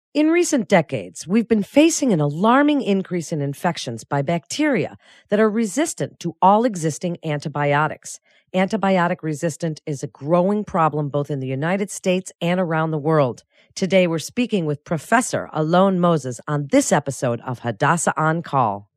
In recent decades, we've been facing an alarming increase in infections by bacteria that are resistant to all existing antibiotics. Antibiotic resistant is a growing problem both in the United States and around the world. Today, we're speaking with Professor Alon Moses on this episode of Hadassah On Call.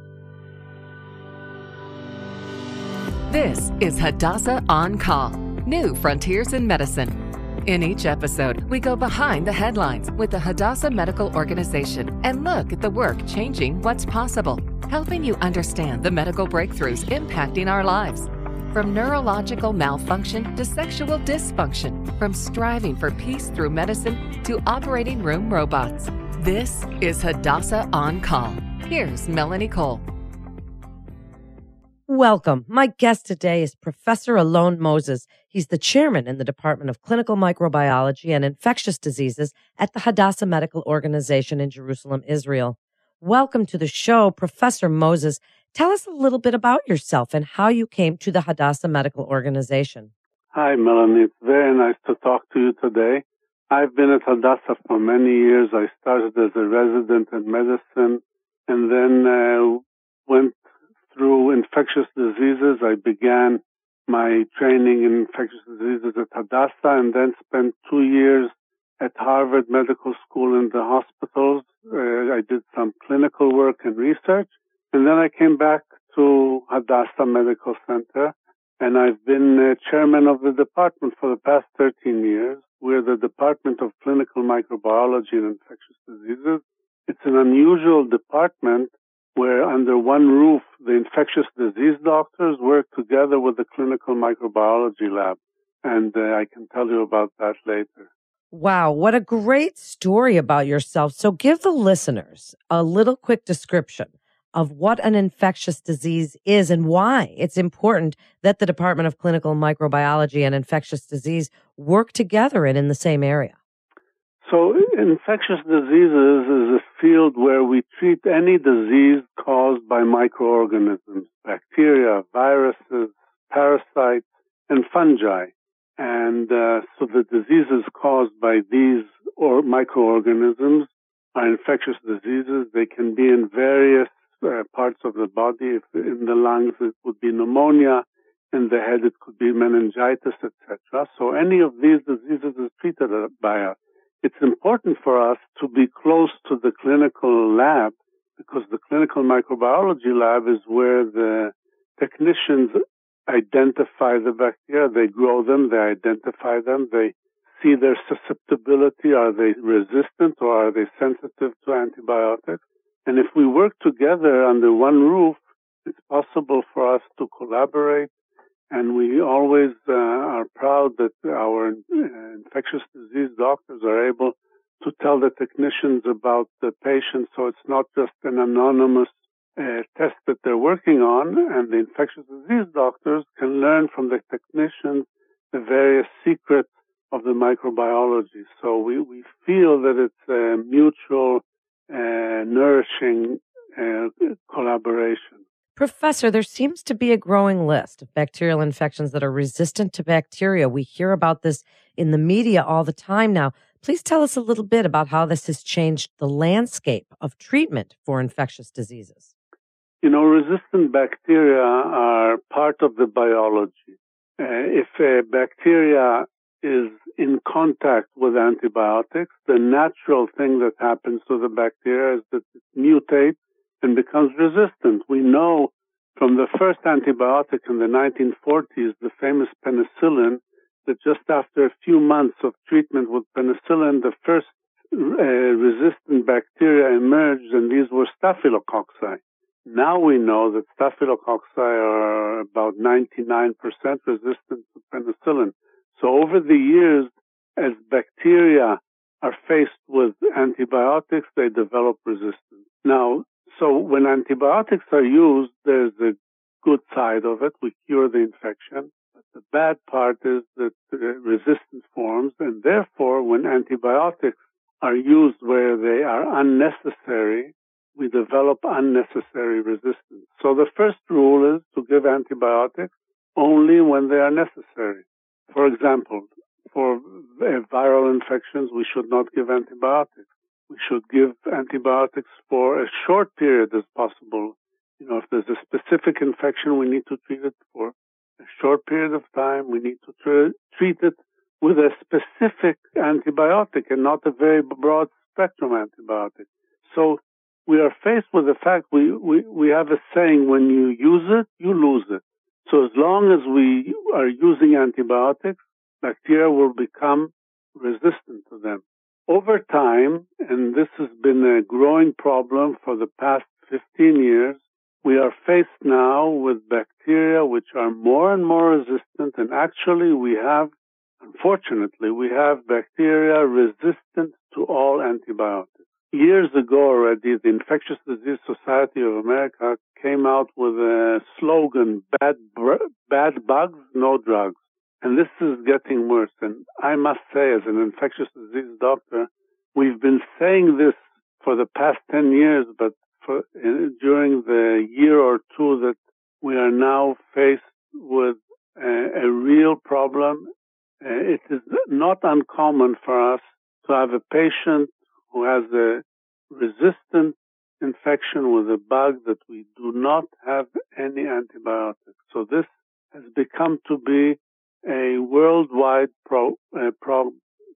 This is Hadassah On Call, New Frontiers in Medicine. In each episode, we go behind the headlines with the Hadassah Medical Organization and look at the work changing what's possible, helping you understand the medical breakthroughs impacting our lives. From neurological malfunction to sexual dysfunction, from striving for peace through medicine to operating room robots. This is Hadassah On Call. Here's Melanie Cole. Welcome. My guest today is Professor Alon Moses. He's the chairman in the Department of Clinical Microbiology and Infectious Diseases at the Hadassah Medical Organization in Jerusalem, Israel. Welcome to the show, Professor Moses. Tell us a little bit about yourself and how you came to the Hadassah Medical Organization. Hi, Melanie. It's very nice to talk to you today. I've been at Hadassah for many years. I started as a resident in medicine and then went through infectious diseases. I began my training in infectious diseases at Hadassah and then spent 2 years at Harvard Medical School in the hospitals. I did some clinical work and research, and then I came back to Hadassah Medical Center, and I've been chairman of the department for the past 13 years. We're the Department of Clinical Microbiology and Infectious Diseases. It's an unusual department where under one roof, the infectious disease doctors work together with the clinical microbiology lab. And I can tell you about that later. Wow, what a great story about yourself. So give the listeners a little quick description of what an infectious disease is and why it's important that the Department of Clinical Microbiology and Infectious Disease work together and in the same area. So infectious diseases is a field where we treat any disease caused by microorganisms, bacteria, viruses, parasites, and fungi. And so the diseases caused by these microorganisms are infectious diseases. They can be in various parts of the body. If in the lungs, it would be pneumonia. In the head, it could be meningitis, etc. So any of these diseases is treated by us. It's important for us to be close to the clinical lab because the clinical microbiology lab is where the technicians identify the bacteria. They grow them, they identify them, they see their susceptibility. Are they resistant or are they sensitive to antibiotics? And if we work together under one roof, it's possible for us to collaborate. And we always are proud that our infectious disease doctors are able to tell the technicians about the patient, so it's not just an anonymous test that they're working on, and the infectious disease doctors can learn from the technicians the various secrets of the microbiology. So we feel that it's a mutual, nourishing collaboration. Professor, there seems to be a growing list of bacterial infections that are resistant to bacteria. We hear about this in the media all the time now. Please tell us a little bit about how this has changed the landscape of treatment for infectious diseases. You know, resistant bacteria are part of the biology. If a bacteria is in contact with antibiotics, the natural thing that happens to the bacteria is that it mutates and becomes resistant. We know from the first antibiotic in the 1940s, the famous penicillin, that just after a few months of treatment with penicillin, the first resistant bacteria emerged, and these were staphylococci. Now we know that staphylococci are about 99% resistant to penicillin. So over the years, as bacteria are faced with antibiotics, they develop resistance. Now, so when antibiotics are used, there's a good side of it. We cure the infection. But the bad part is that resistance forms, and therefore when antibiotics are used where they are unnecessary, we develop unnecessary resistance. So the first rule is to give antibiotics only when they are necessary. For example, for viral infections, we should not give antibiotics. we should give antibiotics for a short period as possible. If there's a specific infection, we need to treat it for a short period of time. We need to treat it with a specific antibiotic and not a very broad spectrum antibiotic. So we are faced with the fact we have a saying, when you use it, you lose it. So as long as we are using antibiotics, bacteria will become resistant to them. Over time, and this has been a growing problem for the past 15 years, we are faced now with bacteria which are more and more resistant, and actually unfortunately, we have bacteria resistant to all antibiotics. Years ago already, the Infectious Disease Society of America came out with a slogan, bad bugs, no drugs. And this is getting worse. And I must say, as an infectious disease doctor, we've been saying this for the past 10 years, but during the year or two that we are now faced with a real problem, it is not uncommon for us to have a patient who has a resistant infection with a bug that we do not have any antibiotics. So this has become to be a worldwide problem.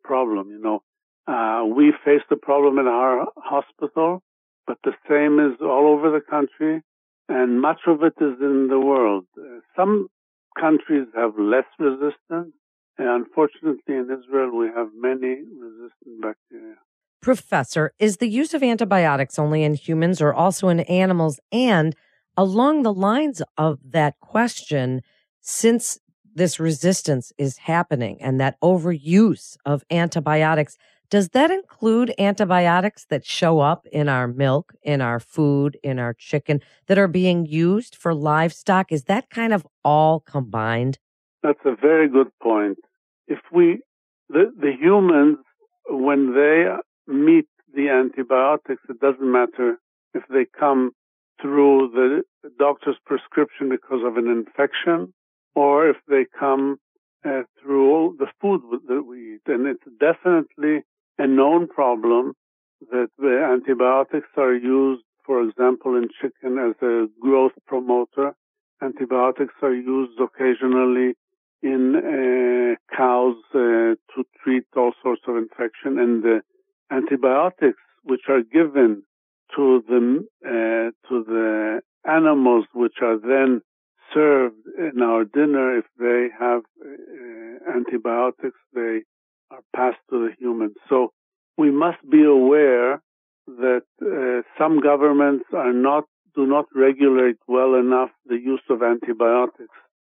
We face the problem in our hospital, but the same is all over the country, and much of it is in the world. Some countries have less resistance, and unfortunately in Israel we have many resistant bacteria. Professor, is the use of antibiotics only in humans or also in animals? And along the lines of that question, since this resistance is happening and that overuse of antibiotics, does that include antibiotics that show up in our milk, in our food, in our chicken, that are being used for livestock? Is that kind of all combined? That's a very good point. If the humans, when they meet the antibiotics, it doesn't matter if they come through the doctor's prescription because of an infection or if they come through the food that we eat. And it's definitely a known problem that the antibiotics are used, for example, in chicken as a growth promoter. Antibiotics are used occasionally in cows to treat all sorts of infection. And the antibiotics which are given to the animals, which are then served in our dinner, if they have antibiotics, they are passed to the humans. So we must be aware that some governments do not regulate well enough the use of antibiotics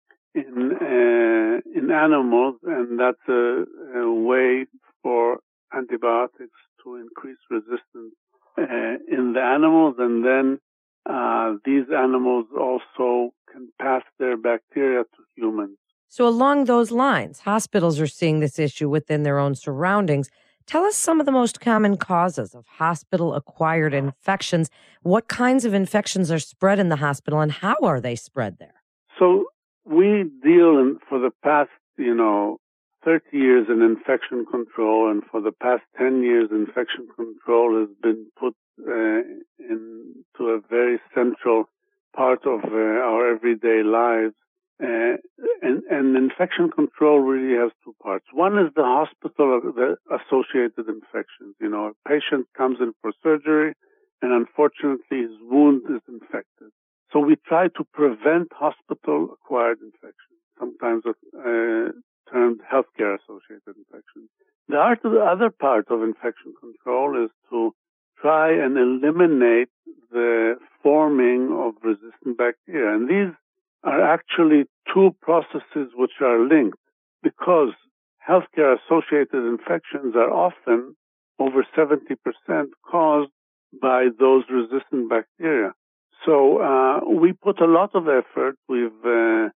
in animals, and that's a way for antibiotics to increase resistance in the animals, and then these animals also can pass their bacteria to humans. So along those lines, hospitals are seeing this issue within their own surroundings. Tell us some of the most common causes of hospital-acquired infections. What kinds of infections are spread in the hospital, and how are they spread there? So we deal for the past, 30 years in infection control, and for the past 10 years, infection control has been put into a very central part of our everyday lives. And infection control really has two parts. One is the hospital-associated infections. A patient comes in for surgery, and unfortunately his wound is infected. So we try to prevent hospital-acquired infections, sometimes termed healthcare-associated infections. The other part of infection control is to try and eliminate the forming of resistant bacteria. And these are actually two processes which are linked, because healthcare-associated infections are often over 70% caused by those resistant bacteria. So we put a lot of effort. We've, the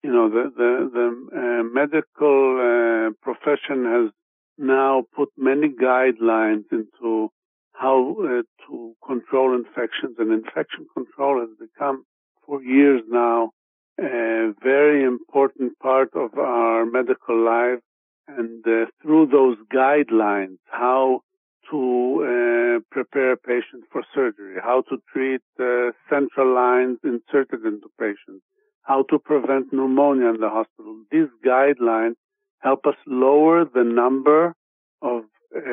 medical profession has now put many guidelines into how to control infections, and infection control has become, for years now, a very important part of our medical life. And through those guidelines, how to prepare a patient for surgery, how to treat central lines inserted into patients, how to prevent pneumonia in the hospital. These guidelines help us lower the number of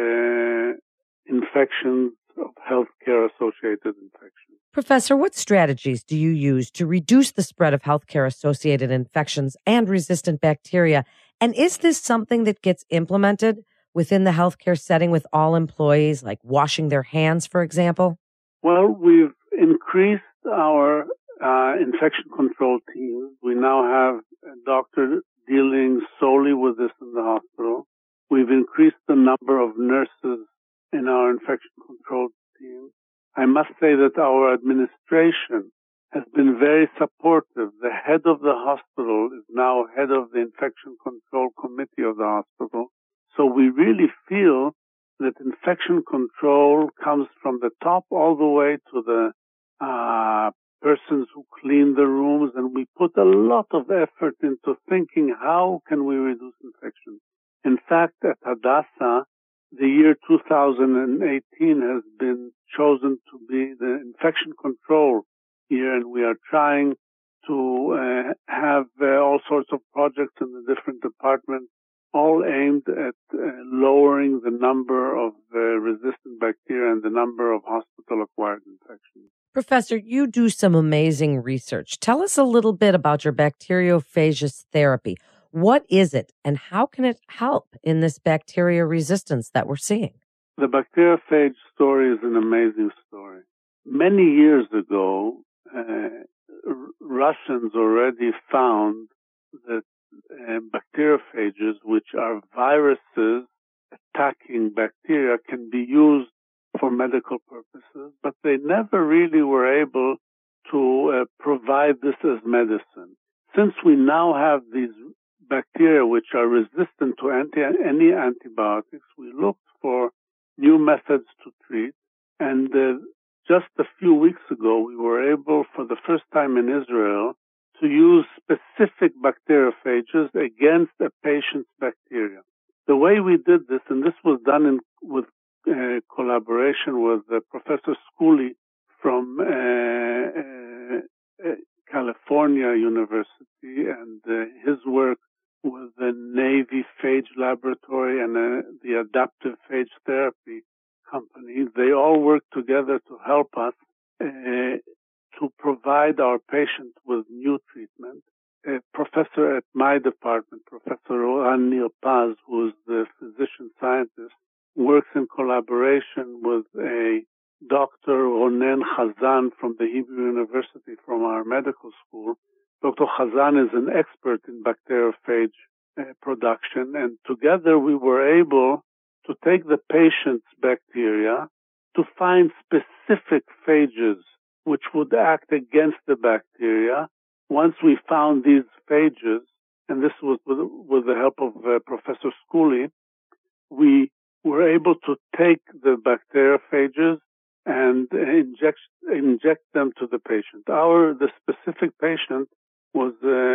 infections, of healthcare-associated infections. Professor, what strategies do you use to reduce the spread of healthcare-associated infections and resistant bacteria? And is this something that gets implemented within the healthcare setting with all employees, like washing their hands, for example? Well, we've increased our infection control teams. We now have a doctor dealing solely with this in the hospital. We've increased the number of nurses in our infection control team. I must say that our administration has been very supportive. The head of the hospital is now head of the infection control committee of the hospital. So we really feel that infection control comes from the top all the way to the persons who clean the rooms, and we put a lot of effort into thinking how can we reduce infections. In fact, at Hadassah, the year 2018 has been chosen to be the infection control year, and we are trying to have all sorts of projects in the different departments, all aimed at lowering the number of resistant bacteria and the number of hospital-acquired infections. Professor, you do some amazing research. Tell us a little bit about your bacteriophages therapy. What is it, and how can it help in this bacteria resistance that we're seeing? The bacteriophage story is an amazing story. Many years ago, Russians already found that bacteriophages, which are viruses attacking bacteria, can be used for medical purposes, but they never really were able to provide this as medicine. Since we now have these bacteria which are resistant to any antibiotics, we looked for new methods to treat, and just a few weeks ago we were able, for the first time in Israel, to use specific bacteriophages against a patient's bacteria. The way we did this, and this was done with collaboration with Professor Schooley from California University, and his work with the Navy Phage Laboratory and the Adaptive Phage Therapy Company. They all work together to help us to provide our patients with new treatment. A professor at my department, Professor Oran Nir-Paz, who is the physician-scientist, works in collaboration with a Dr. Ronen Chazan from the Hebrew University from our medical school. Dr. Chazan is an expert in bacteriophage production, and together we were able to take the patient's bacteria to find specific phages which would act against the bacteria. Once we found these phages, and this was with the help of Professor Schooley, we were able to take the bacteriophages and inject them to the patient. The specific patient was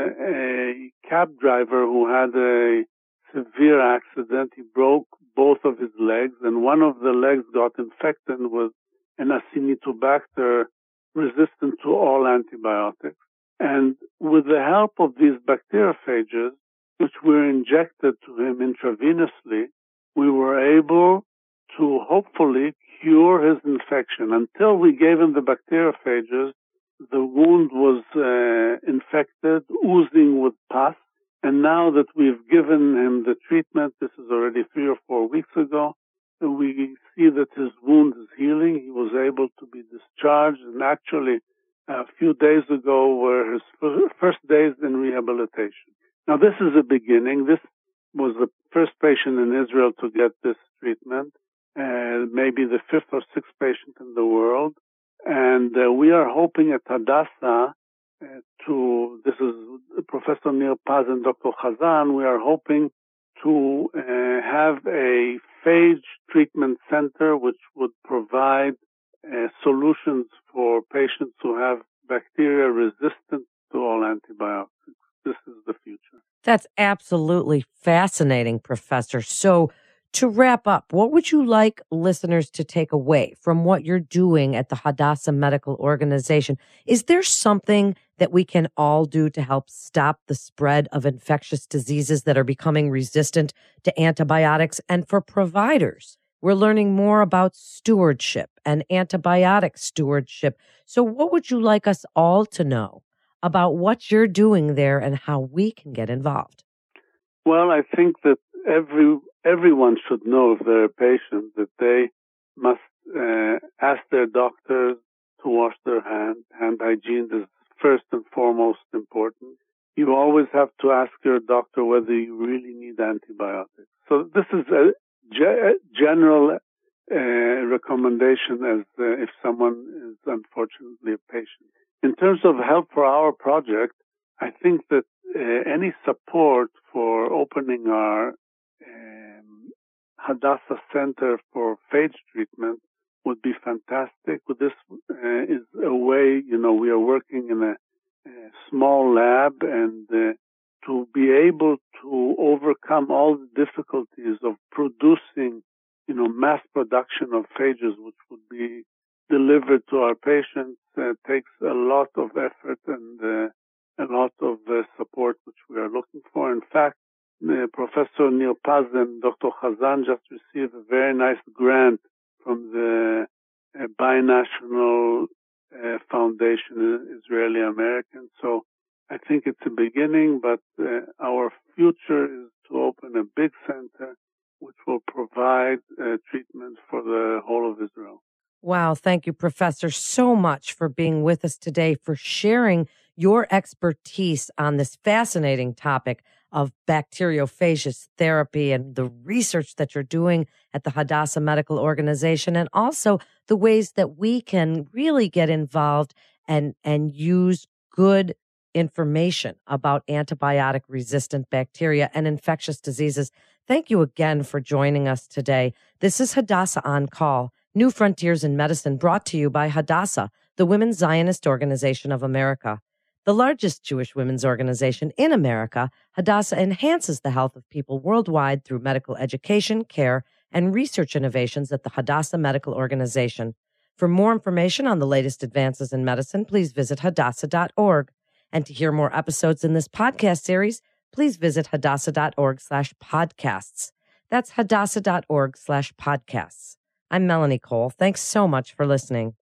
a cab driver who had a severe accident. He broke both of his legs, and one of the legs got infected with an Acinetobacter resistant to all antibiotics. And with the help of these bacteriophages, which were injected to him intravenously, we were able to hopefully cure his infection. Until we gave him the bacteriophages, the wound was infected, oozing with pus. And now that we've given him the treatment, this is already 3 or 4 weeks ago, we see that his wound is healing. He was able to be discharged, and actually a few days ago were his first days in rehabilitation. Now, this is a beginning. This was the first patient in Israel to get this treatment, maybe the 5th or 6th patient in the world. And we are hoping at Hadassah this is Professor Nir-Paz and Dr. Chazan, we are hoping to have a phage treatment center which would provide solutions for patients who have bacteria resistant to all antibiotics. This is the future. That's absolutely fascinating, Professor. So to wrap up, what would you like listeners to take away from what you're doing at the Hadassah Medical Organization? Is there something that we can all do to help stop the spread of infectious diseases that are becoming resistant to antibiotics? And for providers, we're learning more about stewardship and antibiotic stewardship. So what would you like us all to know about what you're doing there and how we can get involved? Well, I think that everyone should know if they're a patient that they must ask their doctors to wash their hands. Hand hygiene is first and foremost important. You always have to ask your doctor whether you really need antibiotics. So this is a general recommendation as if someone is unfortunately a patient. In terms of help for our project, I think that any support for opening our Hadassah Center for phage treatment would be fantastic. This is a way, we are working in a small lab, and to be able to overcome all the difficulties of producing, mass production of phages, which would be delivered to our patients, takes a lot of effort and a lot of support, which we are looking for. In fact, Professor Neil Paz and Dr. Chazan just received a very nice grant from the binational foundation, Israeli American. So I think it's a beginning, but our future is to open a big center which will provide treatment for the whole of Israel. Wow. Thank you, Professor, so much for being with us today, for sharing your expertise on this fascinating topic of bacteriophagous therapy and the research that you're doing at the Hadassah Medical Organization, and also the ways that we can really get involved and use good information about antibiotic-resistant bacteria and infectious diseases. Thank you again for joining us today. This is Hadassah On Call, New Frontiers in Medicine, brought to you by Hadassah, the Women's Zionist Organization of America. The largest Jewish women's organization in America, Hadassah enhances the health of people worldwide through medical education, care, and research innovations at the Hadassah Medical Organization. For more information on the latest advances in medicine, please visit hadassah.org. And to hear more episodes in this podcast series, please visit hadassah.org/podcasts. That's hadassah.org/podcasts. I'm Melanie Cole. Thanks so much for listening.